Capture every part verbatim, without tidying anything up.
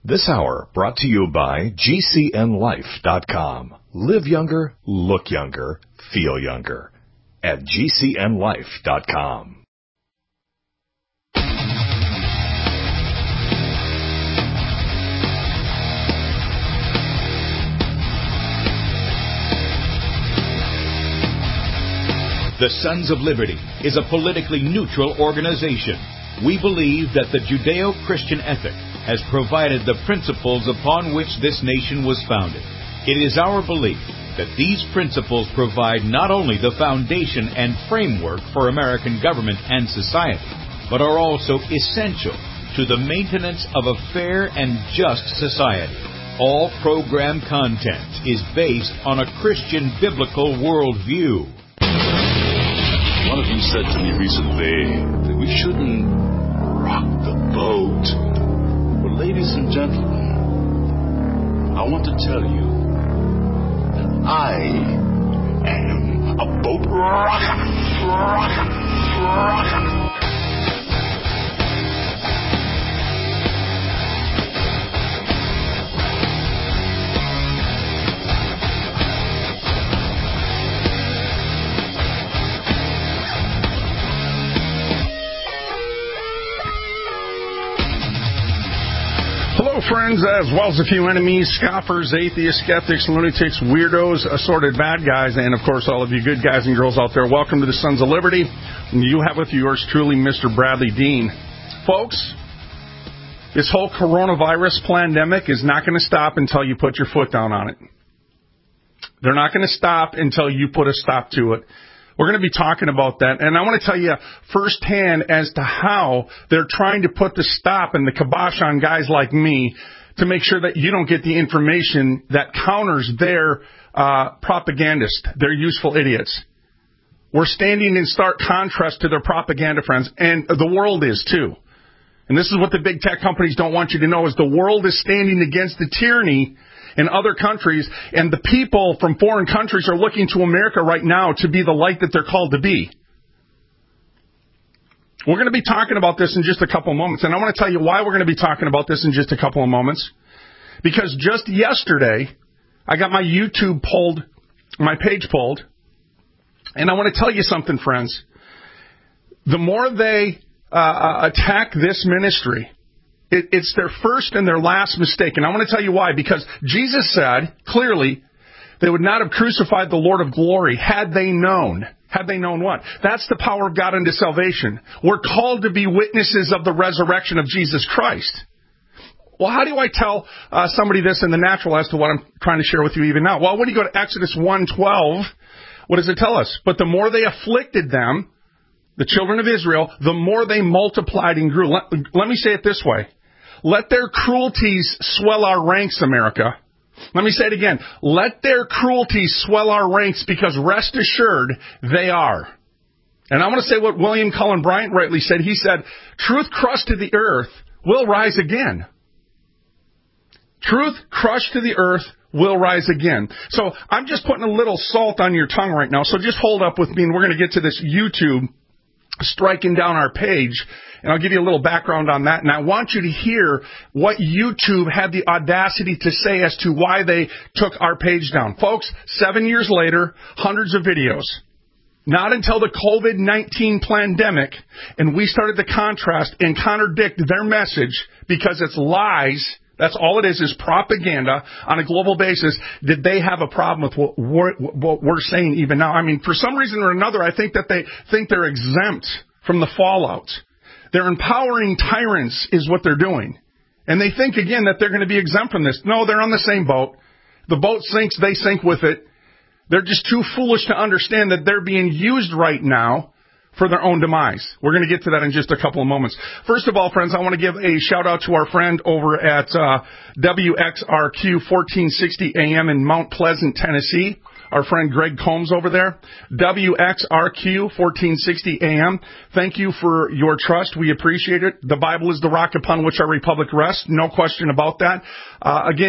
This hour brought to you by G C N life dot com. Live younger, look younger, feel younger at G C N life dot com. The Sons of Liberty is a politically neutral organization. We believe that the Judeo-Christian ethic has provided the principles upon which this nation was founded. It is our belief that these principles provide not only the foundation and framework for American government and society, but are also essential to the maintenance of a fair and just society. All program content is based on a Christian biblical worldview. One of you said to me recently that we shouldn't rock the boat. Well, ladies and gentlemen, I want to tell you that I am a boat rocker, rocker, rocker. Friends, as well as a few enemies, scoffers, atheists, skeptics, lunatics, weirdos, assorted bad guys, and of course all of you good guys and girls out there, welcome to the Sons of Liberty. And you have with you yours truly, Mister Bradley Dean. Folks, this whole coronavirus pandemic is not going to stop until you put your foot down on it. They're not going to stop until you put a stop to it. We're going to be talking about that, and I want to tell you firsthand as to how they're trying to put the stop and the kibosh on guys like me to make sure that you don't get the information that counters their uh, propagandists, their useful idiots. We're standing in stark contrast to their propaganda, friends, and the world is too. And this is what the big tech companies don't want you to know, is the world is standing against the tyranny in other countries, and the people from foreign countries are looking to America right now to be the light that they're called to be. We're going to be talking about this in just a couple of moments, and I want to tell you why we're going to be talking about this in just a couple of moments. Because just yesterday, I got my YouTube pulled, my page pulled, and I want to tell you something, friends. The more they uh, attack this ministry, It, it's their first and their last mistake. And I want to tell you why. Because Jesus said, clearly, they would not have crucified the Lord of glory had they known. Had they known what? That's the power of God unto salvation. We're called to be witnesses of the resurrection of Jesus Christ. Well, how do I tell uh, somebody this in the natural as to what I'm trying to share with you even now? Well, when you go to Exodus one twelve, what does it tell us? But the more they afflicted them, the children of Israel, the more they multiplied and grew. Let, let me say it this way. Let their cruelties swell our ranks, America. Let me say it again. Let their cruelties swell our ranks, because rest assured, they are. And I want to say what William Cullen Bryant rightly said. He said, truth crushed to the earth will rise again. Truth crushed to the earth will rise again. So I'm just putting a little salt on your tongue right now. So just hold up with me, and we're going to get to this YouTube striking down our page. And I'll give you a little background on that. And I want you to hear what YouTube had the audacity to say as to why they took our page down. Folks, seven years later, hundreds of videos. Not until the COVID nineteen pandemic, and we started to contrast and contradict their message because it's lies. That's all it is, is propaganda on a global basis. Did they have a problem with what we're, what we're saying even now? I mean, for some reason or another, I think that they think they're exempt from the fallout. They're empowering tyrants is what they're doing. And they think, again, that they're going to be exempt from this. No, they're on the same boat. The boat sinks, they sink with it. They're just too foolish to understand that they're being used right now for their own demise. We're going to get to that in just a couple of moments. First of all, friends, I want to give a shout-out to our friend over at uh, W X R Q fourteen sixty A M in Mount Pleasant, Tennessee. Our friend Greg Combs over there, W X R Q fourteen sixty A M. Thank you for your trust. We appreciate it. The Bible is the rock upon which our republic rests. No question about that. Uh, again, we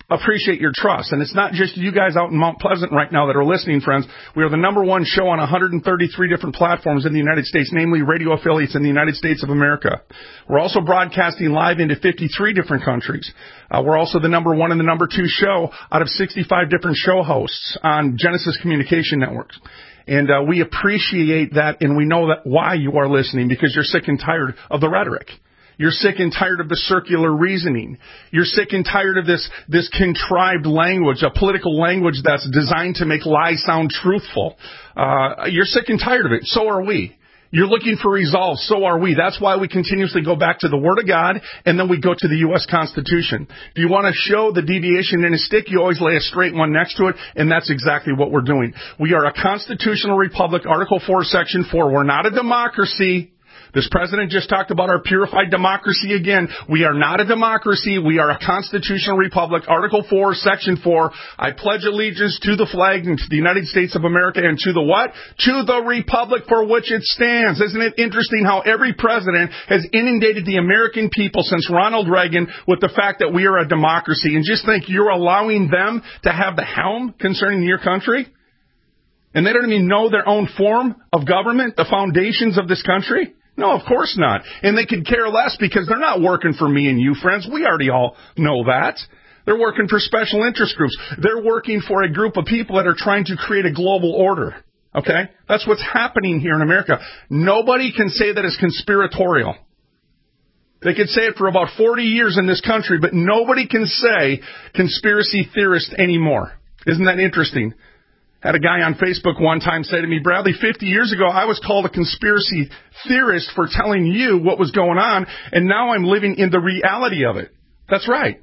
appreciate your trust. And it's not just you guys out in Mount Pleasant right now that are listening, friends. We are the number one show on one hundred thirty-three different platforms in the United States, namely radio affiliates in the United States of America. We're also broadcasting live into fifty-three different countries. Uh, we're also the number one and the number two show out of sixty-five different show hosts on Genesis Communication Networks. And uh, we appreciate that, and we know that why you are listening, because you're sick and tired of the rhetoric. You're sick and tired of the circular reasoning. You're sick and tired of this, this contrived language, a political language that's designed to make lies sound truthful. Uh, you're sick and tired of it. So are we. You're looking for resolve. So are we. That's why we continuously go back to the Word of God, and then we go to the U S Constitution. If you want to show the deviation in a stick, you always lay a straight one next to it, and that's exactly what we're doing. We are a constitutional republic, Article four, Section four. We're not a democracy. This president just talked about our purified democracy again. We are not a democracy. We are a constitutional republic. Article four, Section four. I pledge allegiance to the flag and to the United States of America and to the what? To the republic for which it stands. Isn't it interesting how every president has inundated the American people since Ronald Reagan with the fact that we are a democracy? And just think, you're allowing them to have the helm concerning your country? And they don't even know their own form of government, the foundations of this country? No, of course not. And they could care less because they're not working for me and you, friends. We already all know that. They're working for special interest groups. They're working for a group of people that are trying to create a global order. Okay? That's what's happening here in America. Nobody can say that it's conspiratorial. They could say it for about forty years in this country, but nobody can say conspiracy theorist anymore. Isn't that interesting? Had a guy on Facebook one time say to me, Bradley, fifty years ago, I was called a conspiracy theorist for telling you what was going on, and now I'm living in the reality of it. That's right.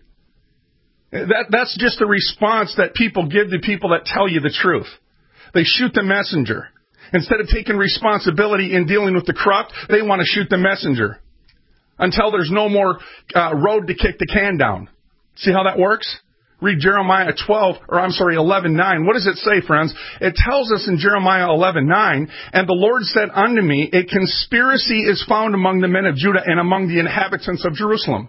That, that's just the response that people give to people that tell you the truth. They shoot the messenger. Instead of taking responsibility in dealing with the corrupt, they want to shoot the messenger until there's no more uh, road to kick the can down. See how that works? Read Jeremiah twelve, or I'm sorry, eleven nine. What does it say, friends? It tells us in Jeremiah eleven nine, and the Lord said unto me, a conspiracy is found among the men of Judah and among the inhabitants of Jerusalem.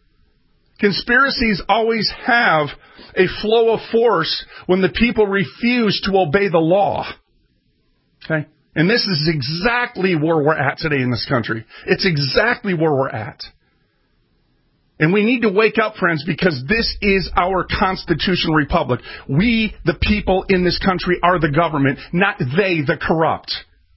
Conspiracies always have a flow of force when the people refuse to obey the law. Okay? And this is exactly where we're at today in this country. It's exactly where we're at. And we need to wake up, friends, because this is our constitutional republic. We, the people in this country, are the government, not they, the corrupt.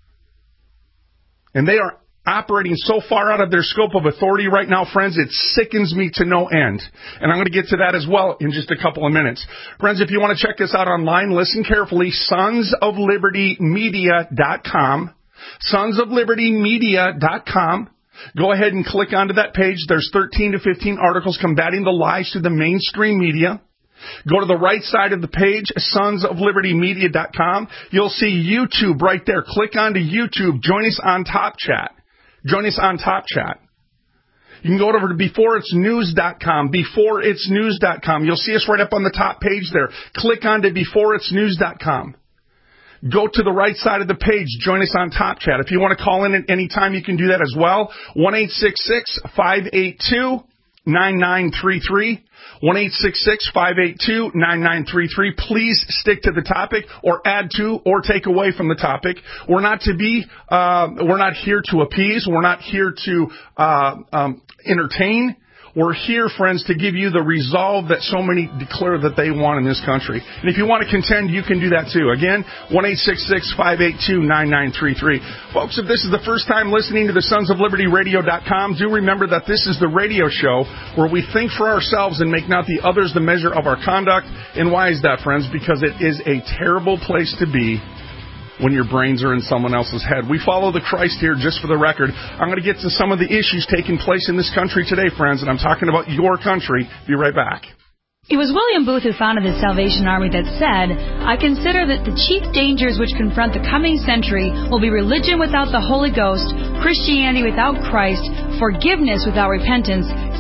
And they are operating so far out of their scope of authority right now, friends, it sickens me to no end. And I'm going to get to that as well in just a couple of minutes. Friends, if you want to check this out online, listen carefully, sons of liberty media dot com. sons of liberty media dot com. Go ahead and click onto that page. There's thirteen to fifteen articles combating the lies to the mainstream media. Go to the right side of the page, sons of liberty media dot com. You'll see YouTube right there. Click onto YouTube. Join us on Top Chat. Join us on Top Chat. You can go over to before it's news dot com, before it's news dot com. You'll see us right up on the top page there. Click onto before it's news dot com. Go to the right side of the page. Join us on Top Chat. If you want to call in at any time, you can do that as well. one eight six six, five eight two, nine nine three three. one eight six six, five eight two, nine nine three three. Please stick to the topic or add to or take away from the topic. We're not to be, uh, we're not here to appease. We're not here to uh, um, entertain. We're here, friends, to give you the resolve that so many declare that they want in this country. And if you want to contend, you can do that too. Again, one eight six six, five eight two, nine nine three three. Folks, if this is the first time listening to the sons of liberty radio dot com, do remember that this is the radio show where we think for ourselves and make not the others the measure of our conduct. And why is that, friends? Because it is a terrible place to be when your brains are in someone else's head. We follow the Christ here, just for the record. I'm going to get to some of the issues taking place in this country today, friends, and I'm talking about your country. Be right back. It was William Booth who founded the Salvation Army that said, I consider that the chief dangers which confront the coming century will be religion without the Holy Ghost, Christianity without Christ, forgiveness without repentance,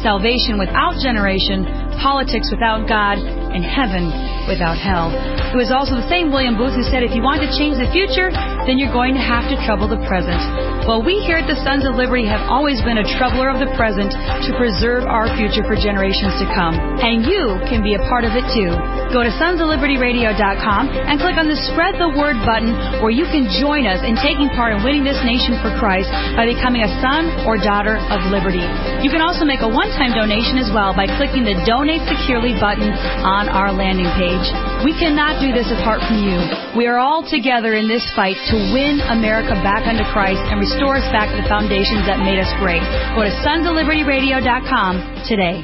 salvation without generation, politics without God, and heaven without hell. It was also the same William Booth who said, if you want to change the future, then you're going to have to trouble the present. Well, we here at the Sons of Liberty have always been a troubler of the present to preserve our future for generations to come. And you can be a part of it too. Go to sons of liberty radio dot com and click on the Spread the Word button where you can join us in taking part in winning this nation for Christ by becoming a son or daughter of liberty. You can also make a one-time donation as well by clicking the Donate Securely button on our landing page. We cannot do this apart from you. We are all together in this fight to win America back unto Christ and restore us back to the foundations that made us great. Go to sons of liberty radio dot com today.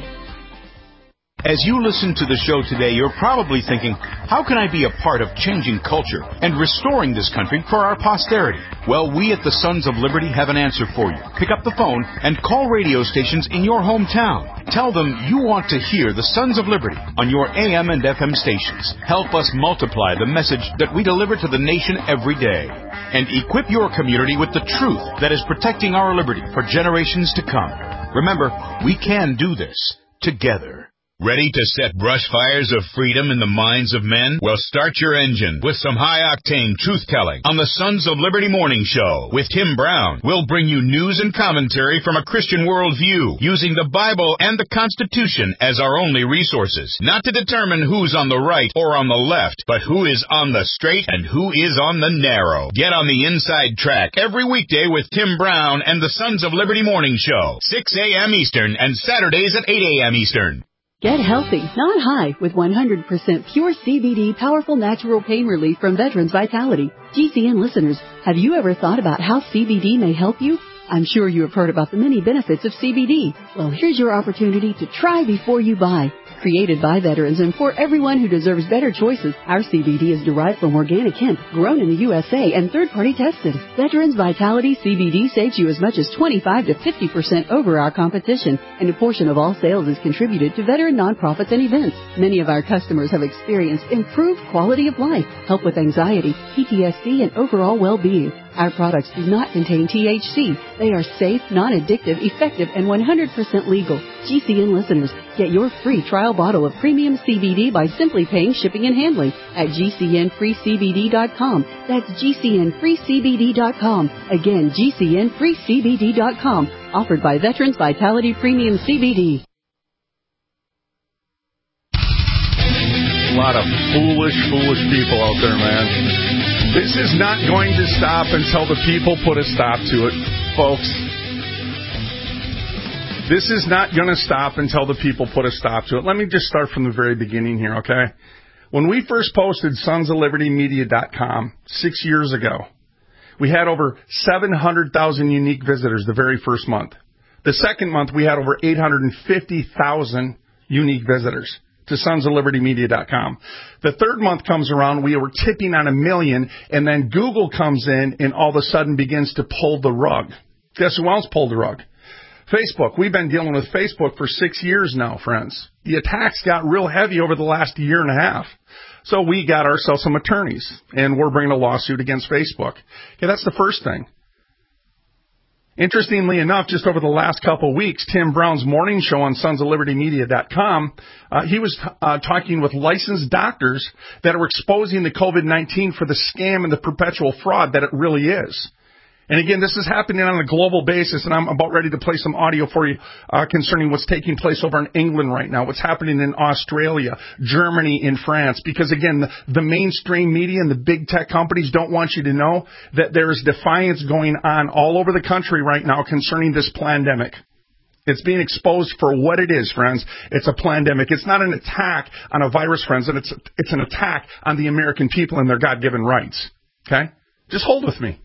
As you listen to the show today, you're probably thinking, how can I be a part of changing culture and restoring this country for our posterity? Well, we at the Sons of Liberty have an answer for you. Pick up the phone and call radio stations in your hometown. Tell them you want to hear the Sons of Liberty on your A M and F M stations. Help us multiply the message that we deliver to the nation every day. And equip your community with the truth that is protecting our liberty for generations to come. Remember, we can do this together. Ready to set brush fires of freedom in the minds of men? Well, start your engine with some high-octane truth-telling on the Sons of Liberty Morning Show with Tim Brown. We'll bring you news and commentary from a Christian worldview, using the Bible and the Constitution as our only resources, not to determine who's on the right or on the left, but who is on the straight and who is on the narrow. Get on the inside track every weekday with Tim Brown and the Sons of Liberty Morning Show, six a.m. Eastern and Saturdays at eight a.m. Eastern. Get healthy, not high, with one hundred percent pure C B D powerful natural pain relief from Veterans Vitality. G C N listeners, have you ever thought about how C B D may help you? I'm sure you have heard about the many benefits of C B D. Well, here's your opportunity to try before you buy. Created by veterans and for everyone who deserves better choices, our C B D is derived from organic hemp, grown in the U S A and third-party tested. Veterans Vitality C B D saves you as much as twenty-five to fifty percent over our competition, and a portion of all sales is contributed to veteran nonprofits and events. Many of our customers have experienced improved quality of life, help with anxiety, P T S D, and overall well-being. Our products do not contain T H C. They are safe, non-addictive, effective, and one hundred percent legal. G C N listeners, get your free trial bottle of premium C B D by simply paying shipping and handling at G C N free C B D dot com. That's G C N free C B D dot com. Again, G C N free C B D dot com. Offered by Veterans Vitality Premium C B D. A lot of foolish, foolish people out there, man. This is not going to stop until the people put a stop to it, folks. This is not going to stop until the people put a stop to it. Let me just start from the very beginning here, okay? When we first posted sons of liberty media dot com six years ago, we had over seven hundred thousand unique visitors the very first month. The second month, we had over eight hundred fifty thousand unique visitors to sons of liberty media dot com. The third month comes around, we were tipping on a million, and then Google comes in and all of a sudden begins to pull the rug. Guess who else pulled the rug? Facebook. We've been dealing with Facebook for six years now, friends. The attacks got real heavy over the last year and a half. So we got ourselves some attorneys, and we're bringing a lawsuit against Facebook. Okay, that's the first thing. Interestingly enough, just over the last couple of weeks, Tim Brown's morning show on sons of liberty media dot com, uh, he was uh, talking with licensed doctors that are exposing the COVID nineteen for the scam and the perpetual fraud that it really is. And again, this is happening on a global basis, and I'm about ready to play some audio for you uh, concerning what's taking place over in England right now, what's happening in Australia, Germany, and France. Because again, the, the mainstream media and the big tech companies don't want you to know that there is defiance going on all over the country right now concerning this pandemic. It's being exposed for what it is, friends. It's a pandemic. It's not an attack on a virus, friends, and it's it's an attack on the American people and their God-given rights. Okay? Just hold with me.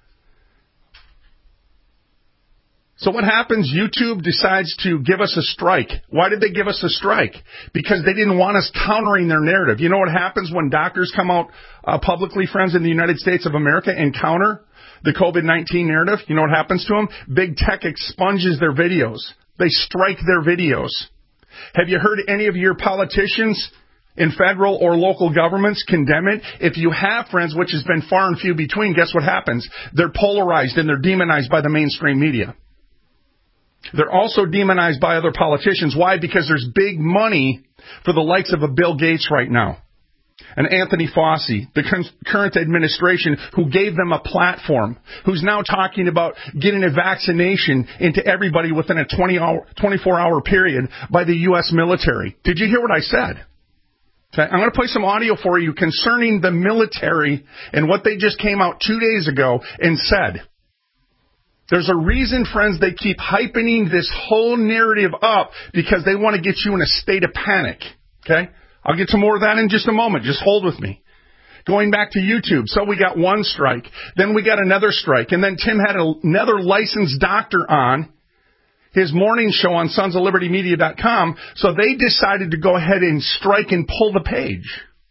So what happens? YouTube decides to give us a strike. Why did they give us a strike? Because they didn't want us countering their narrative. You know what happens when doctors come out uh, publicly, friends, in the United States of America and counter the COVID nineteen narrative? You know what happens to them? Big tech expunges their videos. They strike their videos. Have you heard any of your politicians in federal or local governments condemn it? If you have, friends, which has been far and few between, guess what happens? They're polarized and they're demonized by the mainstream media. They're also demonized by other politicians. Why? Because there's big money for the likes of a Bill Gates right now. And Anthony Fauci, the current administration, who gave them a platform, who's now talking about getting a vaccination into everybody within a twenty-four hour period by the U S military. Did you hear what I said? Okay, I'm going to play some audio for you concerning the military and what they just came out two days ago and said. There's a reason, friends, they keep hypening this whole narrative up because they want to get you in a state of panic. Okay? I'll get to more of that in just a moment. Just hold with me. Going back to YouTube. So we got one strike. Then we got another strike. And then Tim had another licensed doctor on his morning show on sons of liberty media dot com. So they decided to go ahead and strike and pull the page.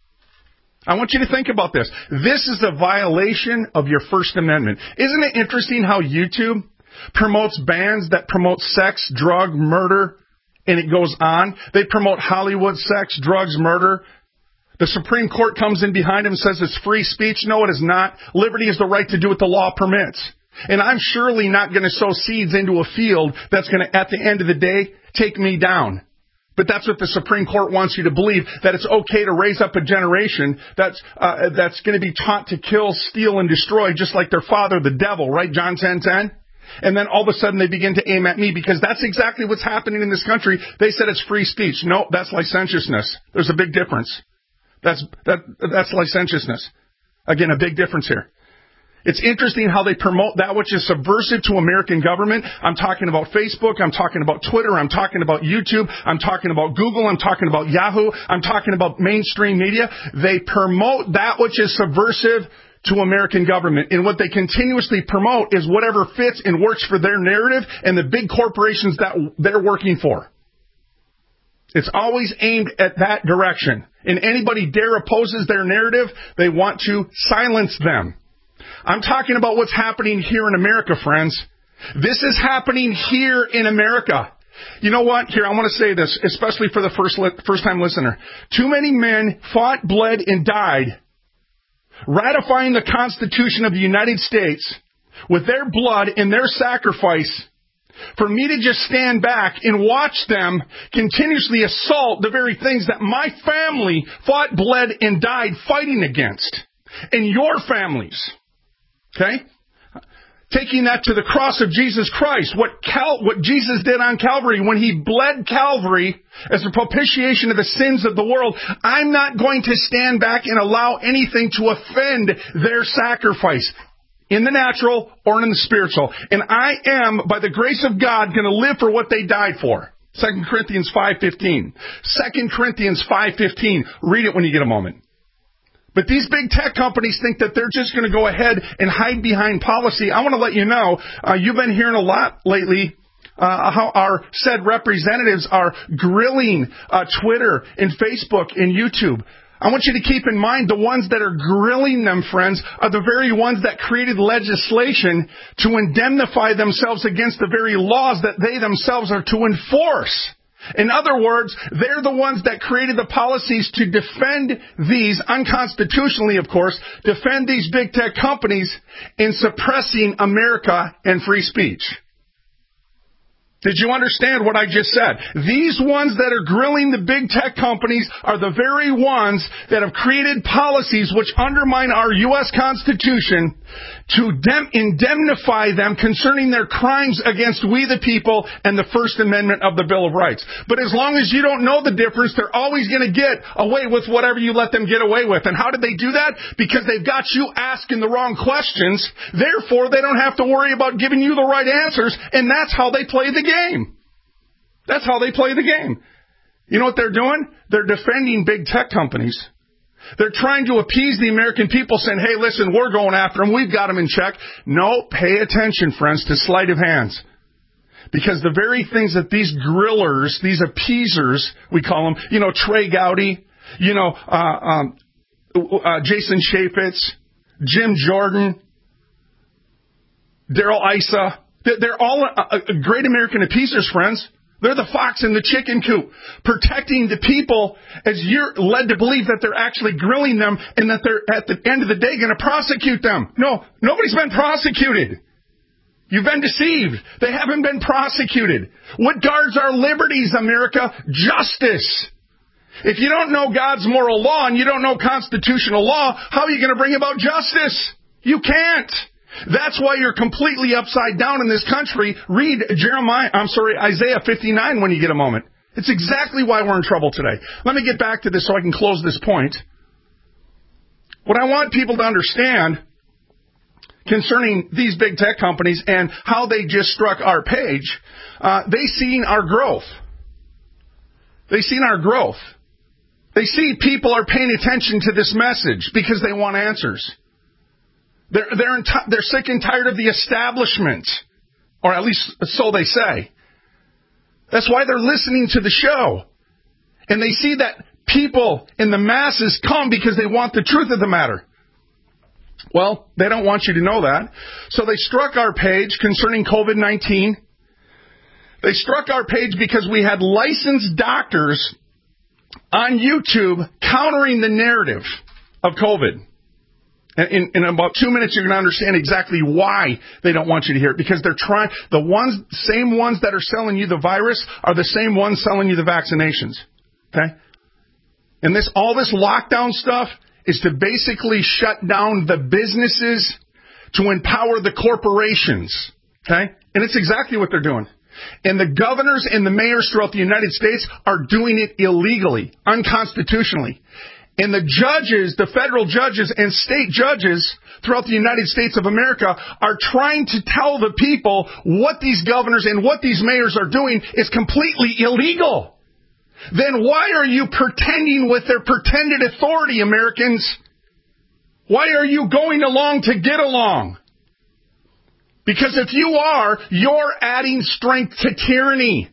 I want you to think about this. This is a violation of your First Amendment. Isn't it interesting how YouTube promotes bands that promote sex, drug, murder, and it goes on? They promote Hollywood, sex, drugs, murder. The Supreme Court comes in behind them and says it's free speech. No, it is not. Liberty is the right to do what the law permits. And I'm surely not going to sow seeds into a field that's going to, at the end of the day, take me down. But that's what the Supreme Court wants you to believe, that it's okay to raise up a generation that's uh, that's going to be taught to kill, steal, and destroy, just like their father, the devil, right? John ten ten. And then all of a sudden they begin to aim at me because that's exactly what's happening in this country. They said it's free speech. No, that's licentiousness. There's a big difference. That's that that's licentiousness. Again, a big difference here. It's interesting how they promote that which is subversive to American government. I'm talking about Facebook. I'm talking about Twitter. I'm talking about YouTube. I'm talking about Google. I'm talking about Yahoo. I'm talking about mainstream media. They promote that which is subversive to American government. And what they continuously promote is whatever fits and works for their narrative and the big corporations that they're working for. It's always aimed at that direction. And anybody dare opposes their narrative, they want to silence them. I'm talking about what's happening here in America, friends. This is happening here in America. You know what? Here, I want to say this, especially for the first li- first-time listener. Too many men fought, bled, and died ratifying the Constitution of the United States with their blood and their sacrifice for me to just stand back and watch them continuously assault the very things that my family fought, bled, and died fighting against. And your families. Okay? Taking that to the cross of Jesus Christ, what Cal- what Jesus did on Calvary, when he bled Calvary as a propitiation of the sins of the world, I'm not going to stand back and allow anything to offend their sacrifice, in the natural or in the spiritual. And I am, by the grace of God, going to live for what they died for. Second Corinthians five fifteen. Second Corinthians five fifteen. Read it when you get a moment. But these big tech companies think that they're just going to go ahead and hide behind policy. I want to let you know, uh, you've been hearing a lot lately uh, how our said representatives are grilling uh, Twitter and Facebook and YouTube. I want you to keep in mind the ones that are grilling them, friends, are the very ones that created legislation to indemnify themselves against the very laws that they themselves are to enforce. In other words, they're the ones that created the policies to defend these, unconstitutionally of course, defend these big tech companies in suppressing America and free speech. Did you understand what I just said? These ones that are grilling the big tech companies are the very ones that have created policies which undermine our U S Constitution to dem- indemnify them concerning their crimes against we the people and the First Amendment of the Bill of Rights. But as long as you don't know the difference, they're always going to get away with whatever you let them get away with. And how did they do that? Because they've got you asking the wrong questions. Therefore, they don't have to worry about giving you the right answers. And that's how they play the game. That's how they play the game. You know what they're doing? They're defending big tech companies. They're trying to appease the American people, saying, hey, listen, we're going after them. We've got them in check. No, pay attention, friends, to sleight of hands. Because the very things that these grillers, these appeasers, we call them, you know, Trey Gowdy, you know, uh, um, uh, Jason Chaffetz, Jim Jordan, Daryl Issa, they're all uh, great American appeasers, friends. They're the fox in the chicken coop, protecting the people as you're led to believe that they're actually grilling them and that they're, at the end of the day, going to prosecute them. No, nobody's been prosecuted. You've been deceived. They haven't been prosecuted. What guards our liberties, America? Justice. If you don't know God's moral law and you don't know constitutional law, how are you going to bring about justice? You can't. That's why you're completely upside down in this country. Read Jeremiah, I'm sorry, Isaiah fifty-nine when you get a moment. It's exactly why we're in trouble today. Let me get back to this so I can close this point. What I want people to understand concerning these big tech companies and how they just struck our page, uh, they seen our growth. They seen our growth. They see people are paying attention to this message because they want answers. They're, they're, enti- they're sick and tired of the establishment, or at least so they say. That's why they're listening to the show. And they see that people in the masses come because they want the truth of the matter. Well, they don't want you to know that. So they struck our page concerning covid nineteen. They struck our page because we had licensed doctors on YouTube countering the narrative of COVID. In, in about two minutes, you're going to understand exactly why they don't want you to hear it. Because they're trying, the ones, same ones that are selling you the virus are the same ones selling you the vaccinations. Okay? And this, all this lockdown stuff is to basically shut down the businesses to empower the corporations. Okay? And it's exactly what they're doing. And the governors and the mayors throughout the United States are doing it illegally, unconstitutionally. And the judges, the federal judges and state judges throughout the United States of America are trying to tell the people what these governors and what these mayors are doing is completely illegal. Then why are you pretending with their pretended authority, Americans? Why are you going along to get along? Because if you are, you're adding strength to tyranny.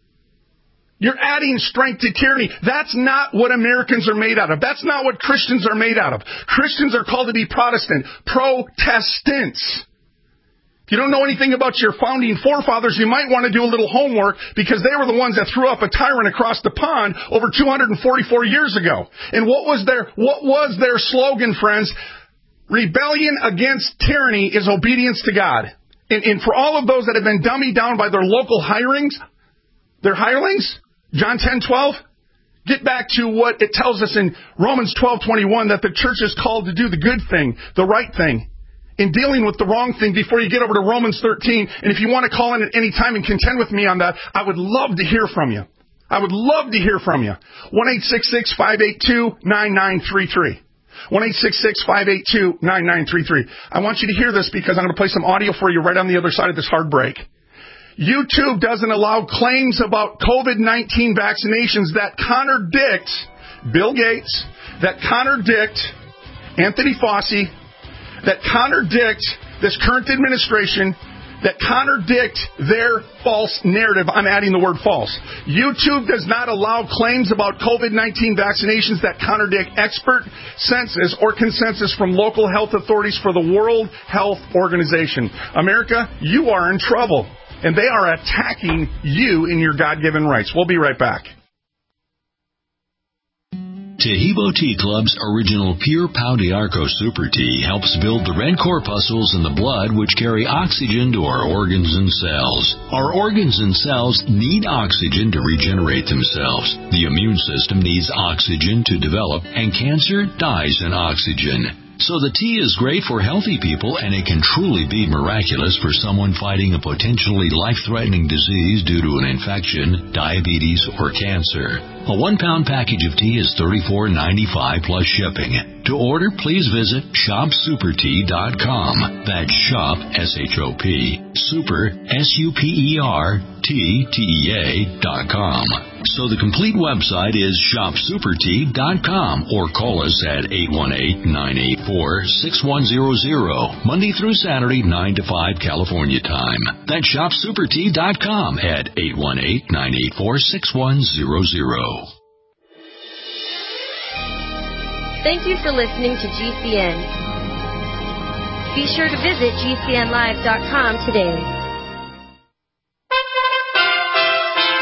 You're adding strength to tyranny. That's not what Americans are made out of. That's not what Christians are made out of. Christians are called to be Protestant, Protestants. If you don't know anything about your founding forefathers, you might want to do a little homework because they were the ones that threw up a tyrant across the pond over two hundred forty-four years ago. And what was their, what was their slogan, friends? Rebellion against tyranny is obedience to God. And, and for all of those that have been dummied down by their local hirings, their hirelings, John ten twelve, get back to what it tells us in Romans twelve twenty-one, that the church is called to do the good thing, the right thing, in dealing with the wrong thing before you get over to Romans thirteen. And if you want to call in at any time and contend with me on that, I would love to hear from you. I would love to hear from you. one eight six six, five eight two, nine nine three three. one eight six six, five eight two, nine nine three three. I want you to hear this because I'm going to play some audio for you right on the other side of this hard break. YouTube doesn't allow claims about covid nineteen vaccinations that contradict Bill Gates, that contradict Anthony Fauci, that contradict this current administration, that contradict their false narrative. I'm adding the word false. YouTube does not allow claims about covid nineteen vaccinations that contradict expert census or consensus from local health authorities for the World Health Organization. America, you are in trouble. And they are attacking you in your God-given rights. We'll be right back. Taheebo Tea Club's original Pure Pau d'Arco Super Tea helps build the red corpuscles in the blood which carry oxygen to our organs and cells. Our organs and cells need oxygen to regenerate themselves. The immune system needs oxygen to develop, and cancer dies in oxygen. So the tea is great for healthy people, and it can truly be miraculous for someone fighting a potentially life-threatening disease due to an infection, diabetes, or cancer. A one-pound package of tea is thirty-four ninety-five plus shipping. To order, please visit shop super tea dot com. That's shop, S H O P, super, S U P E R, T, T E A, dot com. So the complete website is shop super tea dot com, or call us at eight one eight, nine eight four, six one zero zero, Monday through Saturday, nine to five California time. That's shop super tea dot com at eight one eight, nine eight four, six one zero zero. Thank you for listening to G C N. Be sure to visit G C N live dot com today.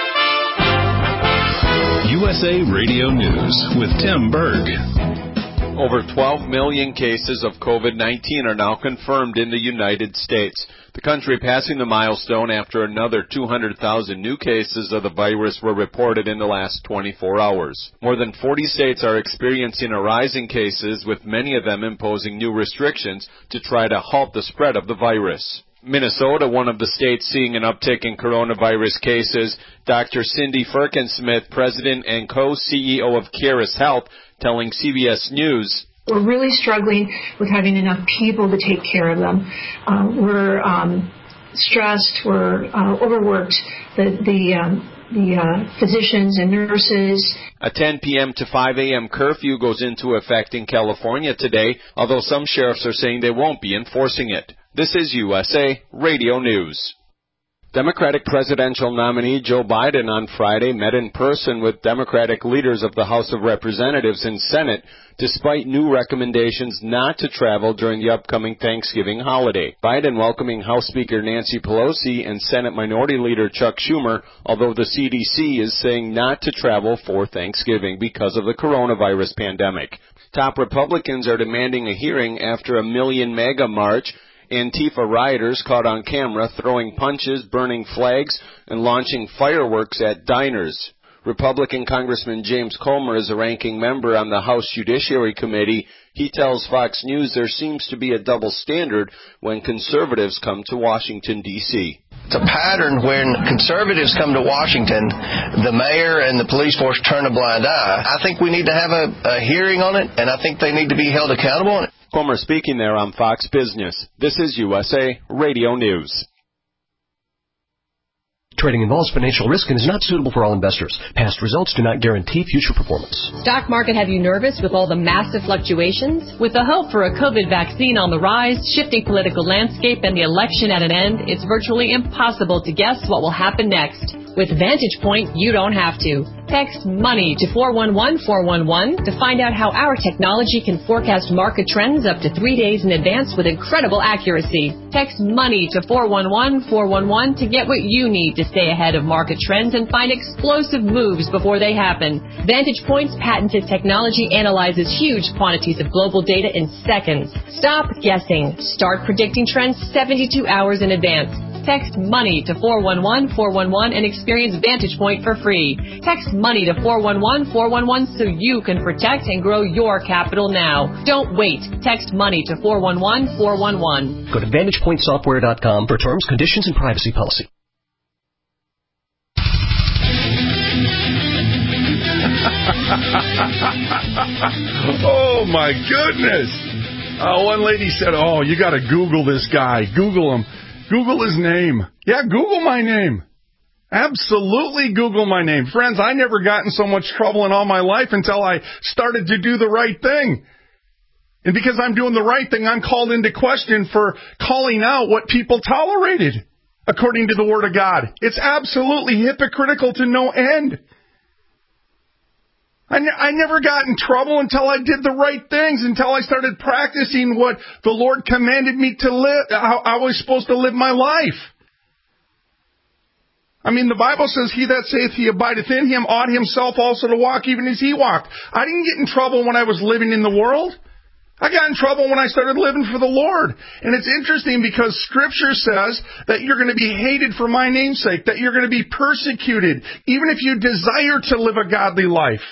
U S A Radio News with Tim Berg. Over twelve million cases of COVID nineteen are now confirmed in the United States. The country passing the milestone after another two hundred thousand new cases of the virus were reported in the last twenty-four hours. More than forty states are experiencing a rise in cases, with many of them imposing new restrictions to try to halt the spread of the virus. Minnesota, one of the states seeing an uptick in coronavirus cases. Doctor Cindy Firkensmith, president and co-C E O of Caris Health, telling C B S News, "We're really struggling with having enough people to take care of them. Uh, we're um, stressed. We're uh, overworked. The the um, the uh, physicians and nurses." A ten p.m. to five a.m. curfew goes into effect in California today, although some sheriffs are saying they won't be enforcing it. This is U S A Radio News. Democratic presidential nominee Joe Biden on Friday met in person with Democratic leaders of the House of Representatives and Senate, despite new recommendations not to travel during the upcoming Thanksgiving holiday. Biden welcoming House Speaker Nancy Pelosi and Senate Minority Leader Chuck Schumer, although the C D C is saying not to travel for Thanksgiving because of the coronavirus pandemic. Top Republicans are demanding a hearing after a Million MAGA march. Antifa rioters caught on camera throwing punches, burning flags, and launching fireworks at diners. Republican Congressman James Comer is a ranking member on the House Judiciary Committee. He tells Fox News there seems to be a double standard when conservatives come to Washington, D C It's a pattern when conservatives come to Washington, the mayor and the police force turn a blind eye. I think we need to have a, a hearing on it, and I think they need to be held accountable on it. Comer speaking there on Fox Business. This is U S A Radio News. Trading involves financial risk and is not suitable for all investors. Past results do not guarantee future performance. Stock market have you nervous with all the massive fluctuations? With the hope for a COVID vaccine on the rise, shifting political landscape, and the election at an end, it's virtually impossible to guess what will happen next. With Vantage Point, you don't have to. Text MONEY to four one one four one one to find out how our technology can forecast market trends up to three days in advance with incredible accuracy. Text MONEY to four one one four one one to get what you need to stay ahead of market trends and find explosive moves before they happen. Vantage Point's patented technology analyzes huge quantities of global data in seconds. Stop guessing. Start predicting trends seventy-two hours in advance. Text MONEY to four one one four one one and experience Vantage Point for free. Text MONEY to four one one four one one so you can protect and grow your capital now. Don't wait. Text MONEY to four one one four one one. Go to vantage point software dot com for terms, conditions, and privacy policy. Oh, my goodness. Uh, one lady said, oh, you got to Google this guy. Google him. Google his name. Yeah, Google my name. Absolutely Google my name. Friends, I never got in so much trouble in all my life until I started to do the right thing. And because I'm doing the right thing, I'm called into question for calling out what people tolerated, according to the Word of God. It's absolutely hypocritical to no end. I, ne- I never got in trouble until I did the right things, until I started practicing what the Lord commanded me to live, how I was supposed to live my life. I mean, the Bible says, he that saith he abideth in him ought himself also to walk even as he walked. I didn't get in trouble when I was living in the world. I got in trouble when I started living for the Lord. And it's interesting because Scripture says that you're going to be hated for my name's sake, that you're going to be persecuted, even if you desire to live a godly life.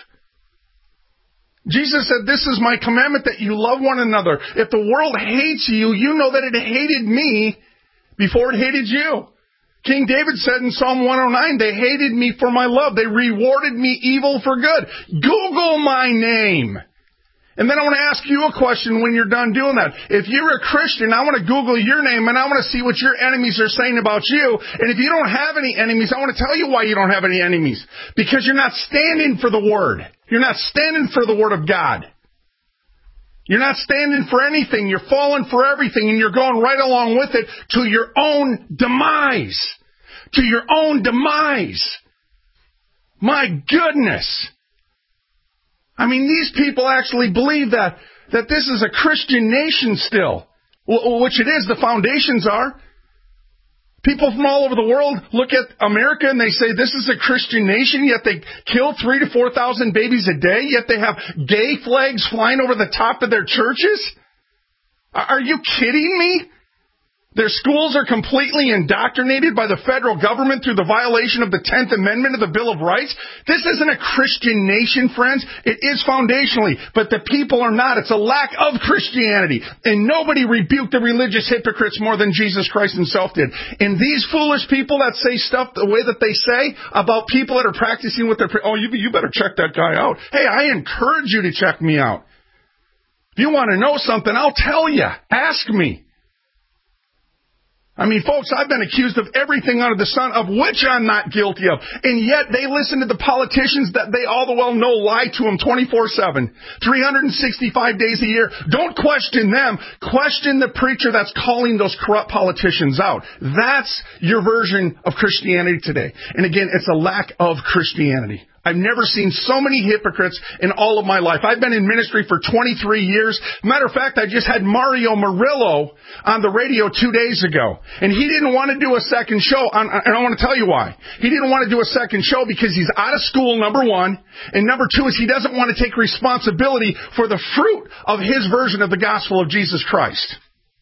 Jesus said, this is my commandment, that you love one another. If the world hates you, you know that it hated me before it hated you. King David said in Psalm one oh nine, they hated me for my love. They rewarded me evil for good. Google my name. And then I want to ask you a question when you're done doing that. If you're a Christian, I want to Google your name and I want to see what your enemies are saying about you. And if you don't have any enemies, I want to tell you why you don't have any enemies. Because you're not standing for the Word. You're not standing for the Word of God. You're not standing for anything. You're falling for everything, and you're going right along with it to your own demise. To your own demise. My goodness. I mean, these people actually believe that, that this is a Christian nation still, which it is. The foundations are. People from all over the world look at America and they say this is a Christian nation, yet they kill three to four thousand babies a day, yet they have gay flags flying over the top of their churches? Are you kidding me? Their schools are completely indoctrinated by the federal government through the violation of the tenth Amendment of the Bill of Rights. This isn't a Christian nation, friends. It is foundationally, but the people are not. It's a lack of Christianity. And nobody rebuked the religious hypocrites more than Jesus Christ himself did. And these foolish people that say stuff the way that they say about people that are practicing with their... Oh, you, you better check that guy out. Hey, I encourage you to check me out. If you want to know something, I'll tell you. Ask me. I mean, folks, I've been accused of everything under the sun of which I'm not guilty of. And yet they listen to the politicians that they all the well know lie to them twenty-four seven, three hundred sixty-five days a year. Don't question them. Question the preacher that's calling those corrupt politicians out. That's your version of Christianity today. And again, it's a lack of Christianity. I've never seen so many hypocrites in all of my life. I've been in ministry for twenty-three years. Matter of fact, I just had Mario Murillo on the radio two days ago. And he didn't want to do a second show. And I want to tell you why. He didn't want to do a second show because he's out of school, number one. And number two is he doesn't want to take responsibility for the fruit of his version of the gospel of Jesus Christ.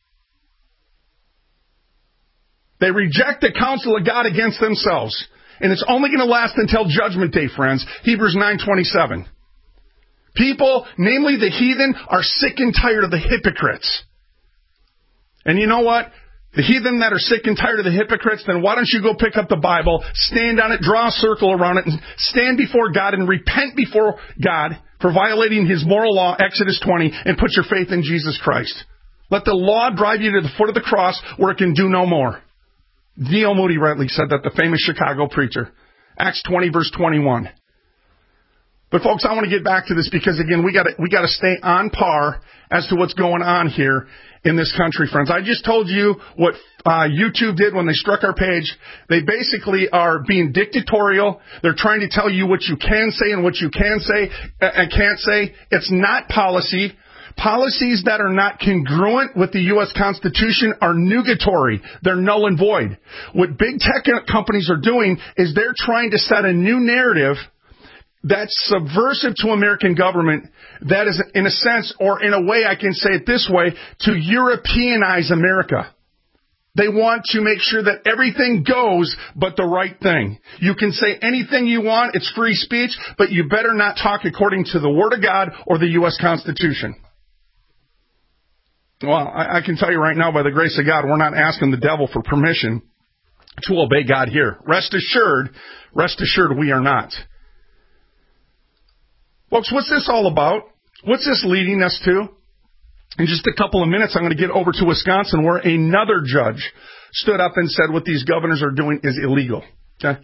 They reject the counsel of God against themselves. And it's only going to last until Judgment Day, friends. Hebrews nine twenty-seven. People, namely the heathen, are sick and tired of the hypocrites. And you know what? The heathen that are sick and tired of the hypocrites, then why don't you go pick up the Bible, stand on it, draw a circle around it, and stand before God and repent before God for violating His moral law, Exodus twenty, and put your faith in Jesus Christ. Let the law drive you to the foot of the cross where it can do no more. D L Moody rightly said that, the famous Chicago preacher. Acts twenty, verse twenty-one. But folks, I want to get back to this because, again, we got we got to stay on par as to what's going on here in this country, friends. I just told you what uh, YouTube did when they struck our page. They basically are being dictatorial. They're trying to tell you what you can say and what you can say and can't say. It's not policy. Policies that are not congruent with the U S Constitution are nugatory. They're null and void. What big tech companies are doing is they're trying to set a new narrative that's subversive to American government, that is, in a sense, or in a way, I can say it this way, to Europeanize America. They want to make sure that everything goes but the right thing. You can say anything you want, it's free speech, but you better not talk according to the Word of God or the U S Constitution. Well, I, I can tell you right now, by the grace of God, we're not asking the devil for permission to obey God here. Rest assured, rest assured we are not. Folks, what's this all about? What's this leading us to? In just a couple of minutes, I'm going to get over to Wisconsin, where another judge stood up and said what these governors are doing is illegal. Okay?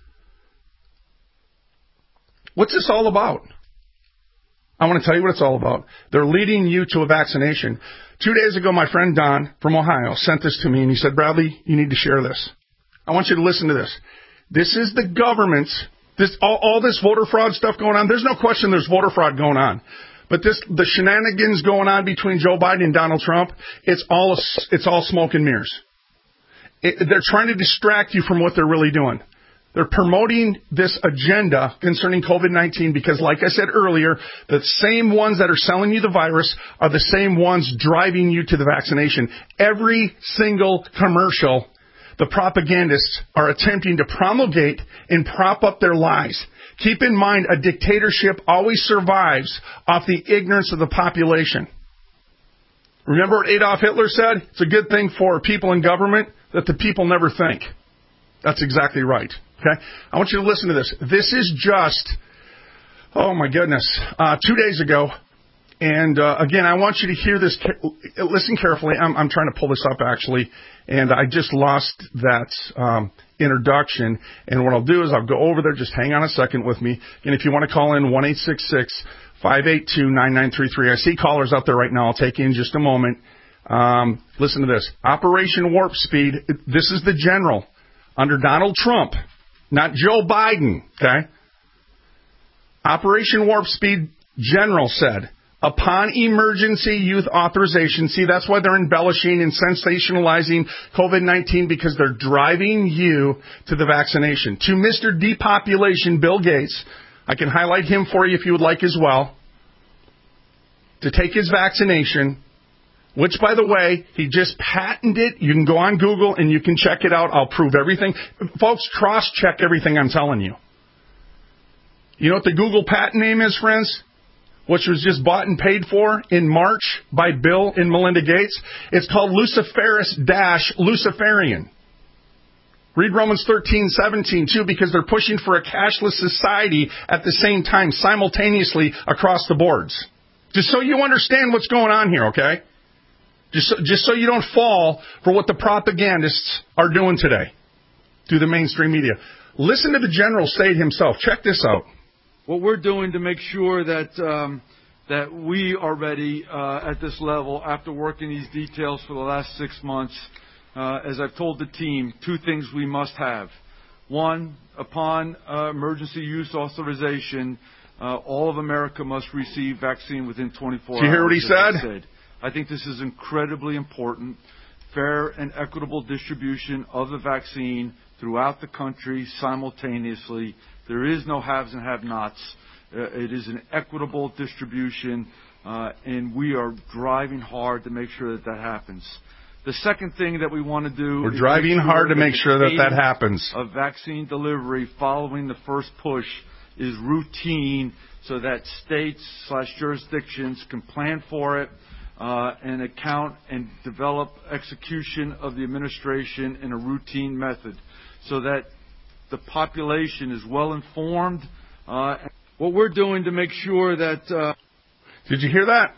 What's this all about? I want to tell you what it's all about. They're leading you to a vaccination. Two days ago, my friend Don from Ohio sent this to me, and he said, Bradley, you need to share this. I want you to listen to this. This is the government's, this, all, all this voter fraud stuff going on. There's no question there's voter fraud going on. But this, the shenanigans going on between Joe Biden and Donald Trump, it's all, it's all smoke and mirrors. It, they're trying to distract you from what they're really doing. They're promoting this agenda concerning COVID nineteen because, like I said earlier, the same ones that are selling you the virus are the same ones driving you to the vaccination. Every single commercial, the propagandists are attempting to promulgate and prop up their lies. Keep in mind, a dictatorship always survives off the ignorance of the population. Remember what Adolf Hitler said? It's a good thing for people in government that the people never think. That's exactly right. Okay, I want you to listen to this. This is just, oh my goodness, uh, two days ago. And uh, again, I want you to hear this. Listen carefully. I'm, I'm trying to pull this up, actually. And I just lost that um, introduction. And what I'll do is I'll go over there. Just hang on a second with me. And if you want to call in, one eight six six, five eight two, nine nine three three. I see callers out there right now. I'll take you in just a moment. Um, listen to this. Operation Warp Speed. This is the general under Donald Trump. Not Joe Biden, okay? Operation Warp Speed general said, upon emergency use authorization. See, that's why they're embellishing and sensationalizing COVID nineteen, because they're driving you to the vaccination. To Mister Depopulation, Bill Gates, I can highlight him for you if you would like as well, to take his vaccination, which, by the way, he just patented. You can go on Google and you can check it out. I'll prove everything. Folks, cross-check everything I'm telling you. You know what the Google patent name is, friends? Which was just bought and paid for in March by Bill and Melinda Gates. It's called Luciferus-Luciferian. Read Romans thirteen seventeen, too, because they're pushing for a cashless society at the same time, simultaneously across the boards. Just so you understand what's going on here, okay? Just so, just so you don't fall for what the propagandists are doing today through the mainstream media. Listen to the general say it himself. Check this out. What we're doing to make sure that um, that we are ready uh, at this level after working these details for the last six months, uh, as I've told the team, two things we must have. One, upon uh, emergency use authorization, uh, all of America must receive vaccine within twenty-four hours. Did you hear what he said? said? I think this is incredibly important. Fair and equitable distribution of the vaccine throughout the country simultaneously. There is no haves and have-nots. Uh, it is an equitable distribution, uh, and we are driving hard to make sure that that happens. The second thing that we want to do We're is driving make sure hard to that make sure that that happens. Of vaccine delivery following the first push is routine, so that states slash jurisdictions can plan for it uh, and account and develop execution of the administration in a routine method, so that the population is well informed. Uh, what we're doing to make sure that... Uh, Did you hear that?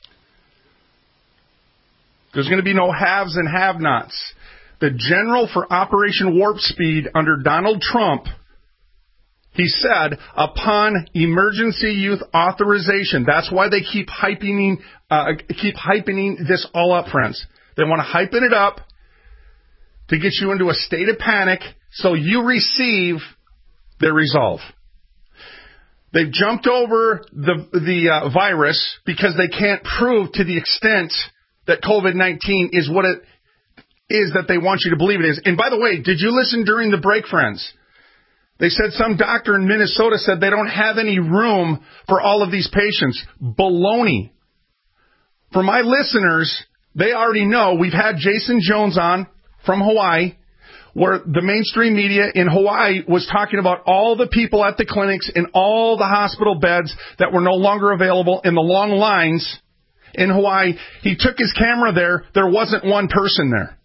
There's going to be no haves and have-nots. The general for Operation Warp Speed under Donald Trump, he said, upon emergency use authorization. That's why they keep hyping, uh, keep hyping this all up, friends. They want to hypen it up to get you into a state of panic so you receive their resolve. They've jumped over the the uh, virus because they can't prove to the extent that COVID nineteen is what it is that they want you to believe it is. And by the way, did you listen during the break, friends? They said some doctor in Minnesota said they don't have any room for all of these patients. Baloney. For my listeners, they already know. We've had Jason Jones on from Hawaii, where the mainstream media in Hawaii was talking about all the people at the clinics and all the hospital beds that were no longer available in the long lines in Hawaii. He took his camera there. There wasn't one person there.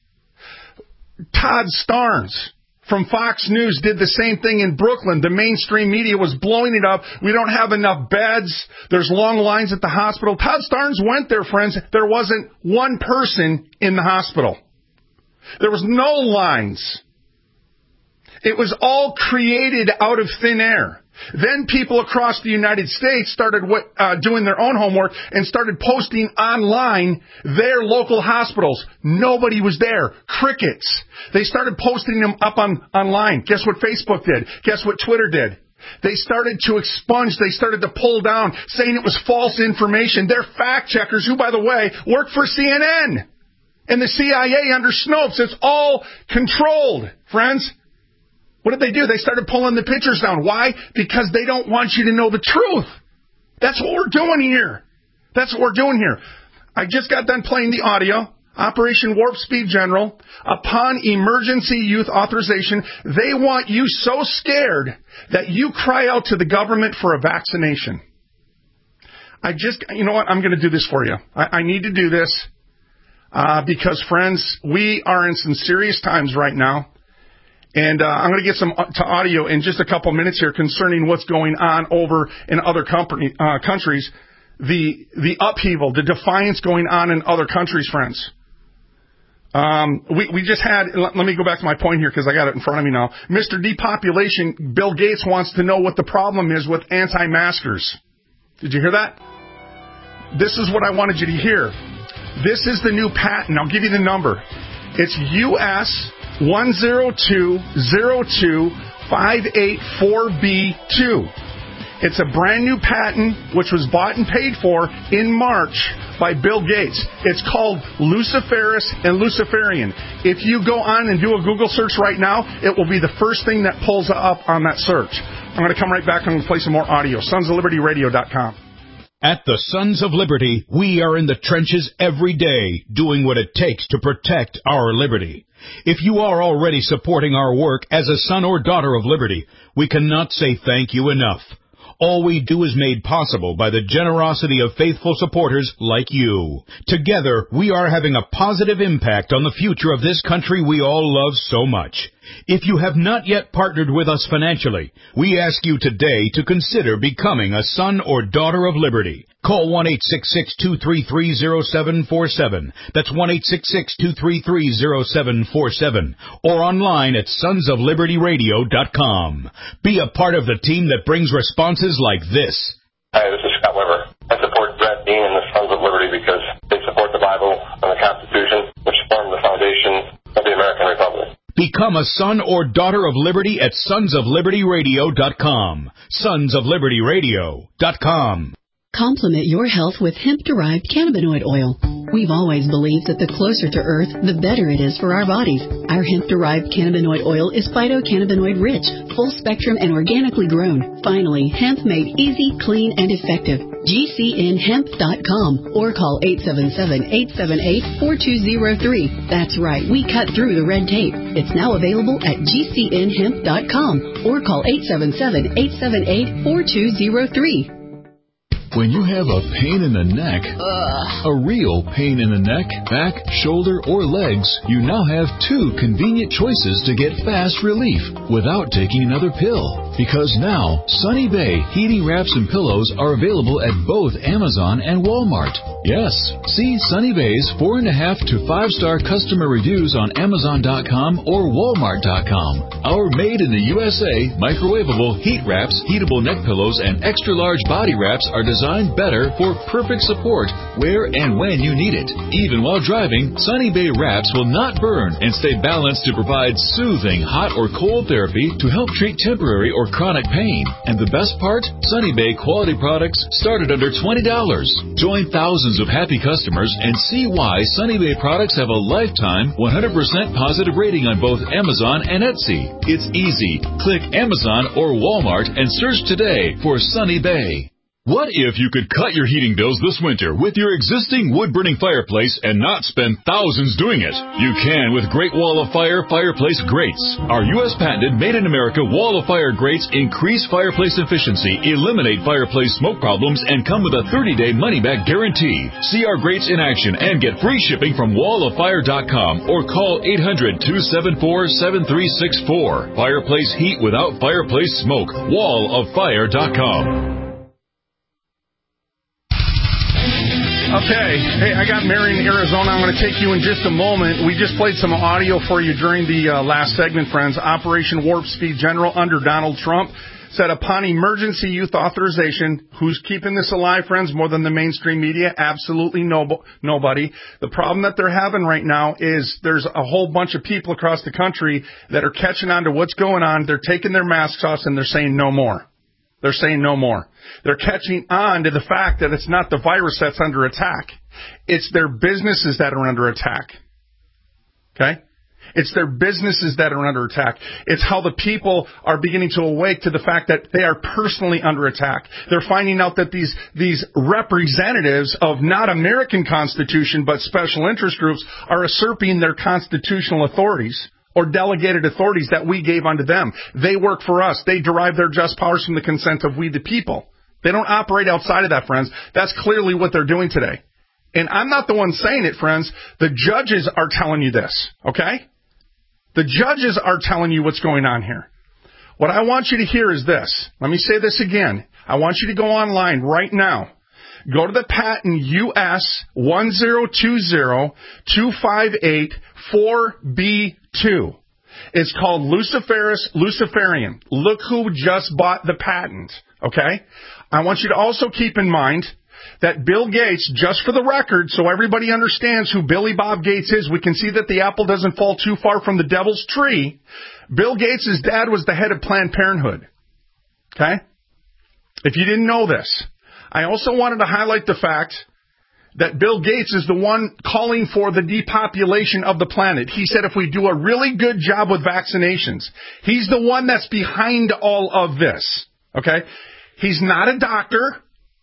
Todd Starnes from Fox News did the same thing in Brooklyn. The mainstream media was blowing it up. We don't have enough beds. There's long lines at the hospital. Todd Starnes went there, friends. There wasn't one person in the hospital. There was no lines. It was all created out of thin air. Then people across the United States started what, uh, doing their own homework and started posting online their local hospitals. Nobody was there. Crickets. They started posting them up on online. Guess what Facebook did? Guess what Twitter did? They started to expunge. They started to pull down, saying it was false information. They're fact checkers who, by the way, work for C N N. And the C I A under Snopes. It's all controlled, friends. What did they do? They started pulling the pictures down. Why? Because they don't want you to know the truth. That's what we're doing here. That's what we're doing here. I just got done playing the audio. Operation Warp Speed General. Upon emergency use authorization, they want you so scared that you cry out to the government for a vaccination. I just, you know what? I'm going to do this for you. I, I need to do this. Uh, because, friends, we are in some serious times right now. And uh, I'm going to get some to audio in just a couple minutes here concerning what's going on over in other company, uh, countries. The the upheaval, the defiance going on in other countries, friends. Um, we, we just had, let, let me go back to my point here because I got it in front of me now. Mister Depopulation, Bill Gates wants to know what the problem is with anti-maskers. Did you hear that? This is what I wanted you to hear. This is the new patent. I'll give you the number. It's U S one zero two zero two five eight four B two. It's a brand new patent which was bought and paid for in March by Bill Gates. It's called Luciferus and Luciferian. If you go on and do a Google search right now, it will be the first thing that pulls up on that search. I'm going to come right back and play some more audio. sons of liberty radio dot com. At the Sons of Liberty, we are in the trenches every day doing what it takes to protect our liberty. If you are already supporting our work as a son or daughter of liberty, we cannot say thank you enough. All we do is made possible by the generosity of faithful supporters like you. Together, we are having a positive impact on the future of this country we all love so much. If you have not yet partnered with us financially, we ask you today to consider becoming a son or daughter of liberty. Call one eight six six, two three three, zero seven four seven. That's one eight six six, two three three, zero seven four seven. Or online at sons of liberty radio dot com. Be a part of the team that brings responses like this. Hi, this is Scott Weber. I support Brett Dean and the Sons of Liberty because they support the Bible and the Constitution, which form the foundation of the American Republic. Become a son or daughter of liberty at sons of liberty radio dot com. sons of liberty radio dot com. Complement your health with hemp-derived cannabinoid oil. We've always believed that the closer to Earth, the better it is for our bodies. Our hemp-derived cannabinoid oil is phytocannabinoid-rich, full-spectrum, and organically grown. Finally, hemp made easy, clean, and effective. G C N hemp dot com or call eight seven seven, eight seven eight, four two zero three. That's right, we cut through the red tape. It's now available at G C N hemp dot com or call eight seven seven, eight seven eight, four two zero three. When you have a pain in the neck, Ugh. a real pain in the neck, back, shoulder, or legs, you now have two convenient choices to get fast relief without taking another pill. Because now, Sunny Bay heating wraps and pillows are available at both Amazon and Walmart. Yes, see Sunny Bay's four and a half to five star customer reviews on Amazon dot com or Walmart dot com. Our made in the U S A microwavable heat wraps, heatable neck pillows, and extra large body wraps are designed better for perfect support where and when you need it. Even while driving, Sunny Bay wraps will not burn and stay balanced to provide soothing hot or cold therapy to help treat temporary or chronic pain. And the best part? Sunny Bay quality products start at under twenty dollars. Join thousands of happy customers and see why Sunny Bay products have a lifetime one hundred percent positive rating on both Amazon and Etsy. It's easy. Click Amazon or Walmart and search today for Sunny Bay. What if you could cut your heating bills this winter with your existing wood-burning fireplace and not spend thousands doing it? You can with Great Wall of Fire fireplace grates. Our U S patented made-in-America Wall of Fire grates increase fireplace efficiency, eliminate fireplace smoke problems, and come with a thirty day money-back guarantee. See our grates in action and get free shipping from wall of fire dot com or call eight hundred, two seven four, seven three six four. Fireplace heat without fireplace smoke. wall of fire dot com. Okay. Hey, I got Marion, Arizona. I'm going to take you in just a moment. We just played some audio for you during the uh, last segment, friends. Operation Warp Speed General under Donald Trump said upon emergency youth authorization, who's keeping this alive, friends, more than the mainstream media? Absolutely no, nobody. The problem that they're having right now is there's a whole bunch of people across the country that are catching on to what's going on. They're taking their masks off and they're saying no more. They're saying no more. They're catching on to the fact that it's not the virus that's under attack. It's their businesses that are under attack. Okay? It's their businesses that are under attack. It's how the people are beginning to awake to the fact that they are personally under attack. They're finding out that these, these representatives of not American Constitution but special interest groups are usurping their constitutional authorities, or delegated authorities that we gave unto them. They work for us. They derive their just powers from the consent of we the people. They don't operate outside of that, friends. That's clearly what they're doing today. And I'm not the one saying it, friends. The judges are telling you this, okay? The judges are telling you what's going on here. What I want you to hear is this. Let me say this again. I want you to go online right now. Go to the patent U S one zero two zero, two five eight, four B two. It's called Luciferus Luciferian. Look who just bought the patent, okay? I want you to also keep in mind that Bill Gates, just for the record, so everybody understands who Billy Bob Gates is, we can see that the apple doesn't fall too far from the devil's tree. Bill Gates' dad was the head of Planned Parenthood, okay? If you didn't know this, I also wanted to highlight the fact that Bill Gates is the one calling for the depopulation of the planet. He said if we do a really good job with vaccinations, he's the one that's behind all of this. Okay? He's not a doctor.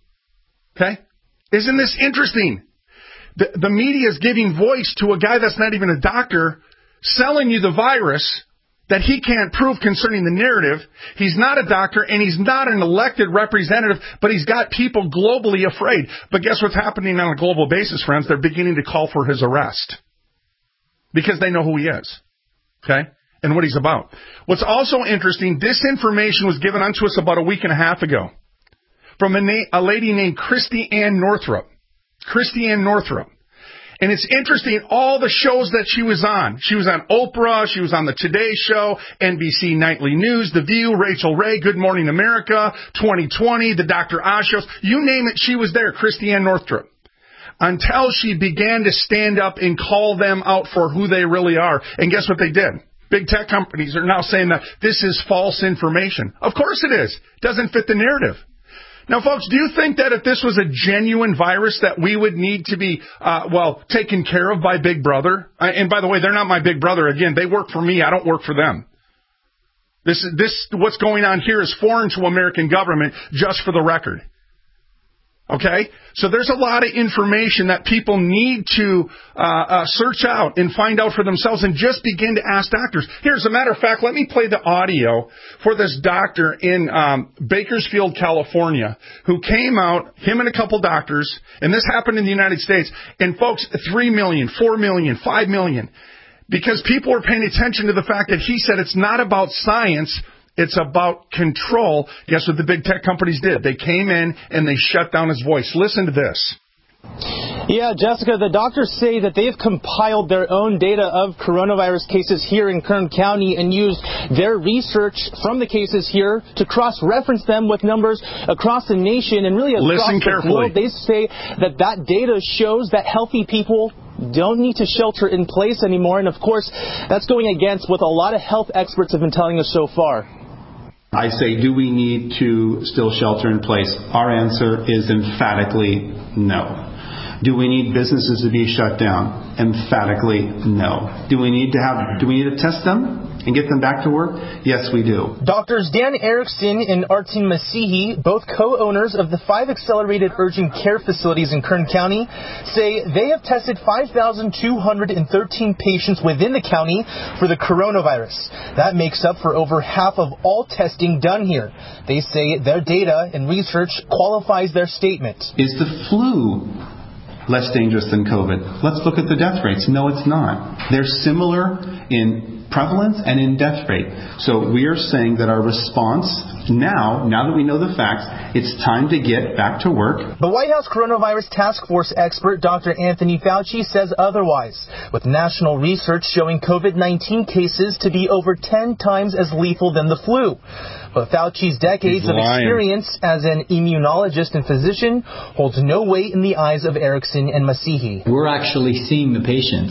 Okay? Isn't this interesting? The, the media is giving voice to a guy that's not even a doctor, selling you the virus that he can't prove concerning the narrative. He's not a doctor, and he's not an elected representative, but he's got people globally afraid. But guess what's happening on a global basis, friends? They're beginning to call for his arrest because they know who he is, okay, and what he's about. What's also interesting, this information was given unto us about a week and a half ago from a, na- a lady named Christy Ann Northrup. Christy Ann Northrup. And it's interesting, all the shows that she was on. She was on Oprah, she was on the Today Show, N B C Nightly News, The View, Rachel Ray, Good Morning America, twenty twenty, the Doctor Oz shows. You name it, she was there, Christy Ann Northrup. Until she began to stand up and call them out for who they really are. And guess what they did? Big tech companies are now saying that this is false information. Of course it is. It doesn't fit the narrative. Now, folks, do you think that if this was a genuine virus that we would need to be, uh, well, taken care of by Big Brother? Uh, and by the way, they're not my Big Brother. Again, they work for me. I don't work for them. This, this, what's going on here is foreign to American government, just for the record. Okay? So there's a lot of information that people need to uh, uh, search out and find out for themselves and just begin to ask doctors. Here, as a matter of fact, let me play the audio for this doctor in um, Bakersfield, California, who came out, him and a couple doctors, and this happened in the United States, and folks, three million, four million, five million, because people are paying attention to the fact that he said it's not about science, it's about control. Guess what the big tech companies did? They came in and they shut down his voice. Listen to this. Yeah, Jessica, the doctors say that they've compiled their own data of coronavirus cases here in Kern County and used their research from the cases here to cross-reference them with numbers across the nation and really across Listen the carefully. globe. They say that that data shows that healthy people don't need to shelter in place anymore. And, of course, that's going against what a lot of health experts have been telling us so far. I say, do we need to still shelter in place? Our answer is emphatically no. Do we need businesses to be shut down? Emphatically no. Do we need to have? Do we need to test them and get them back to work? Yes, we do. Doctors Dan Erickson and Artin Masihi, both co-owners of the five accelerated urgent care facilities in Kern County, say they have tested five thousand two hundred thirteen patients within the county for the coronavirus. That makes up for over half of all testing done here. They say their data and research qualifies their statement. Is the flu less dangerous than COVID? Let's look at the death rates. No, it's not. They're similar in prevalence and in death rate. So we are saying that our response now, now that we know the facts, it's time to get back to work. The White House Coronavirus Task Force expert Doctor Anthony Fauci says otherwise, with national research showing COVID nineteen cases to be over ten times as lethal than the flu. But Fauci's decades of experience as an immunologist and physician holds no weight in the eyes of Erickson and Masihi. We're actually seeing the patients.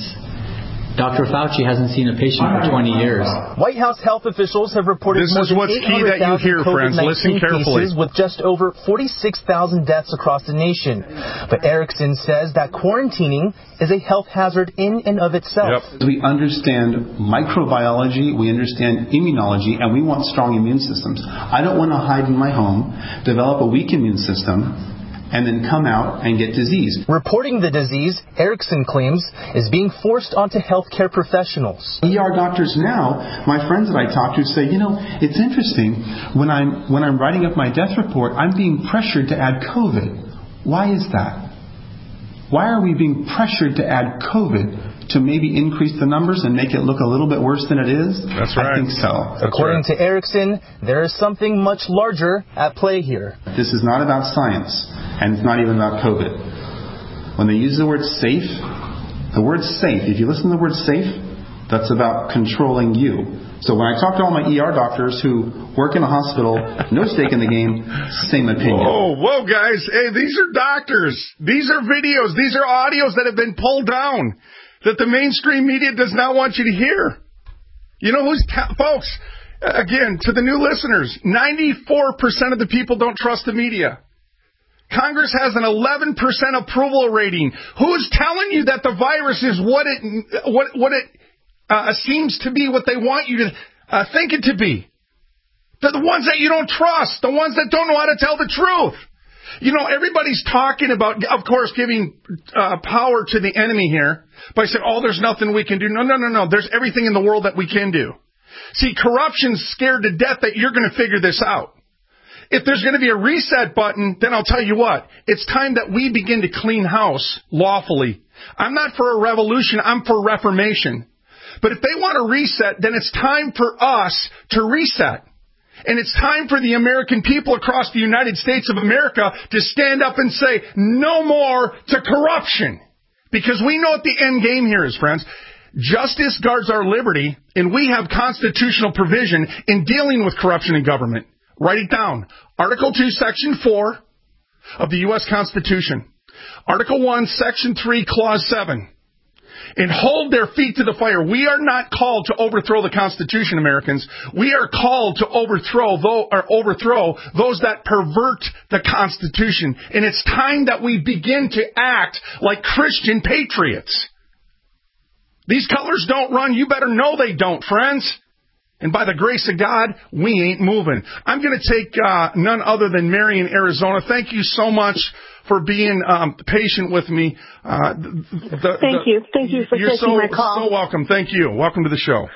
Doctor Fauci hasn't seen a patient for twenty years. White House health officials have reported this more is than what's key that you hear, friends. Listen carefully. Cases with just over forty-six thousand deaths across the nation. But Erickson says that quarantining is a health hazard in and of itself. Yep. We understand microbiology, we understand immunology, and we want strong immune systems. I don't want to hide in my home, develop a weak immune system, and then come out and get disease. Reporting the disease, Erickson claims, is being forced onto healthcare professionals. E R doctors now, my friends that I talk to say, you know, it's interesting, when I'm when I'm writing up my death report, I'm being pressured to add COVID. Why is that? Why are we being pressured to add COVID to maybe increase the numbers and make it look a little bit worse than it is? That's right. I think so. According to Erickson, there is something much larger at play here. This is not about science, and it's not even about COVID. When they use the word safe, the word safe, if you listen to the word safe, that's about controlling you. So when I talk to all my E R doctors who work in a hospital, no stake in the game, same opinion. Whoa, whoa, guys. Hey, these are doctors. These are videos. These are audios that have been pulled down that the mainstream media does not want you to hear. You know who's, ta- folks, Again, to the new listeners, ninety-four percent of the people don't trust the media. Congress has an eleven percent approval rating. Who's telling you that the virus is what it what what it uh, seems to be, what they want you to uh, think it to be? They're the ones that you don't trust, the ones that don't know how to tell the truth. You know, everybody's talking about, of course, giving uh, power to the enemy here by saying, oh, there's nothing we can do. No, no, no, no. There's everything in the world that we can do. See, corruption's scared to death that you're going to figure this out. If there's going to be a reset button, then I'll tell you what. It's time that we begin to clean house lawfully. I'm not for a revolution. I'm for reformation. But if they want to reset, then it's time for us to reset. And it's time for the American people across the United States of America to stand up and say, no more to corruption. Because we know what the end game here is, friends. Justice guards our liberty, and we have constitutional provision in dealing with corruption in government. Write it down. Article two, Section four of the U S Constitution. Article one, Section three, Clause seven. And hold their feet to the fire. We are not called to overthrow the Constitution, Americans. We are called to overthrow those, or overthrow those that pervert the Constitution. And it's time that we begin to act like Christian patriots. These colors don't run. You better know they don't, friends. And by the grace of God, we ain't moving. I'm going to take uh, none other than Mary in Arizona. Thank you so much for being um, patient with me. Uh, the, Thank the, you. Thank you for you're taking so, my call. so welcome. Thank you. Welcome to the show.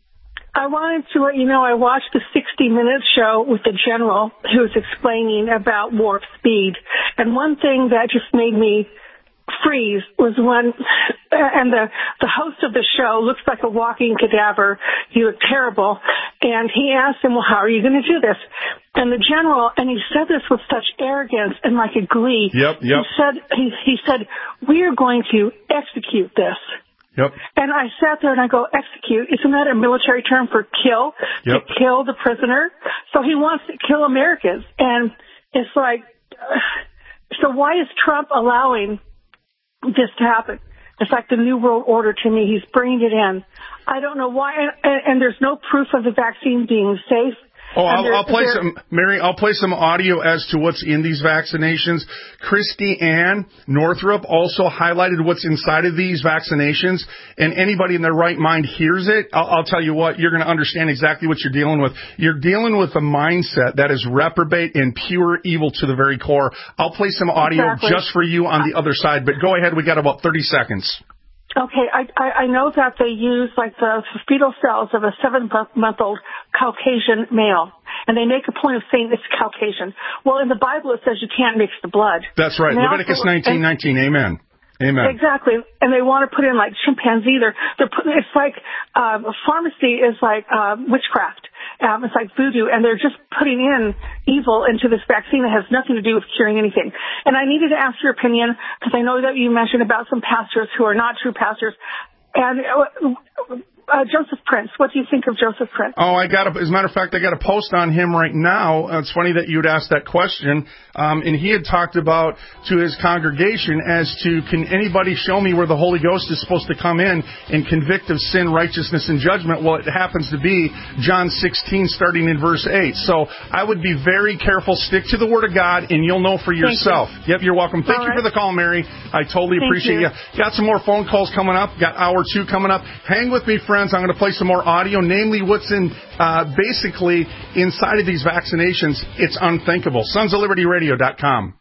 I wanted to let you know I watched the sixty minutes show with the general who was explaining about warp speed. And one thing that just made me freeze was when, and the, the host of the show looks like a walking cadaver. He looked terrible. And he asked him, well, how are you going to do this? And the general, and he said this with such arrogance and like a glee. Yep, yep. He said, he, he said, we are going to execute this. Yep. And I sat there and I go, execute. Isn't that a military term for kill? Yep. To kill the prisoner? So he wants to kill Americans. And it's like, uh, so why is Trump allowing this to happen? It's like the New World Order to me. He's bringing it in. I don't know why. And, and there's no proof of the vaccine being safe. Oh, I'll, I'll play some, Mary, I'll play some audio as to what's in these vaccinations. Christy Ann Northrup also highlighted what's inside of these vaccinations, and anybody in their right mind hears it, I'll, I'll tell you what, you're going to understand exactly what you're dealing with. You're dealing with a mindset that is reprobate and pure evil to the very core. I'll play some audio exactly. just for you on the other side, but go ahead, we got about thirty seconds. Okay, I, I, I know that they use like the fetal cells of a seven-month-old Caucasian male, and they make a point of saying it's Caucasian. Well, in the Bible it says you can't mix the blood. That's right, Leviticus nineteen nineteen. Amen. Amen. Exactly, and they want to put in like chimpanzee. They're, they're putting, it's like uh, pharmacy is like uh, witchcraft. Um, it's like voodoo, and they're just putting in evil into this vaccine that has nothing to do with curing anything. And I needed to ask your opinion because I know that you mentioned about some pastors who are not true pastors. And uh, uh, Joseph Prince, what do you think of Joseph Prince? Oh, I got a, as a matter of fact, I got a post on him right now. Uh, it's funny that you'd ask that question. Um, and he had talked about to his congregation as to, can anybody show me where the Holy Ghost is supposed to come in and convict of sin, righteousness, and judgment? Well, it happens to be John sixteen, starting in verse eight. So I would be very careful. Stick to the Word of God, and you'll know for yourself. Thank you. Yep, you're welcome. Thank All you right. for the call, Mary. I totally Thank appreciate you. you. Got some more phone calls coming up. Got hour two coming up. Hang with me, friends. I'm going to play some more audio, namely what's in uh, basically inside of these vaccinations. It's unthinkable. Sons of Liberty Radio dot com.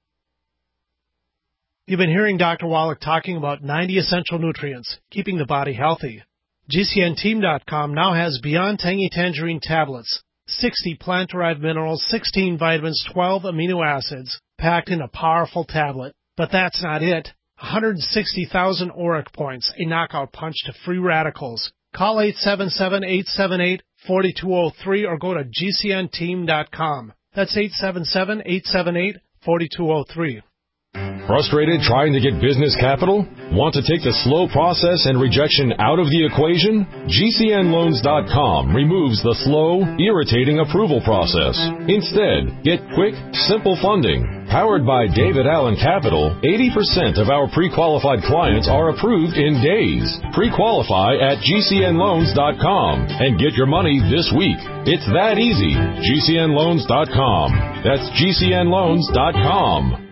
You've been hearing Doctor Wallach talking about ninety essential nutrients, keeping the body healthy. G C N team dot com now has Beyond Tangy Tangerine tablets, sixty plant-derived minerals, sixteen vitamins, twelve amino acids, packed in a powerful tablet. But that's not it. one hundred sixty thousand auric points, a knockout punch to free radicals. Call eight seven seven, eight seven eight, four two zero three or go to G C N team dot com. That's eight seven seven, eight seven eight, four two zero three. Frustrated trying to get business capital? Want to take the slow process and rejection out of the equation? G C N loans dot com removes the slow, irritating approval process. Instead, get quick, simple funding. Powered by David Allen Capital, eighty percent of our pre-qualified clients are approved in days. Pre-qualify at G C N loans dot com and get your money this week. It's that easy. G C N loans dot com. That's G C N loans dot com.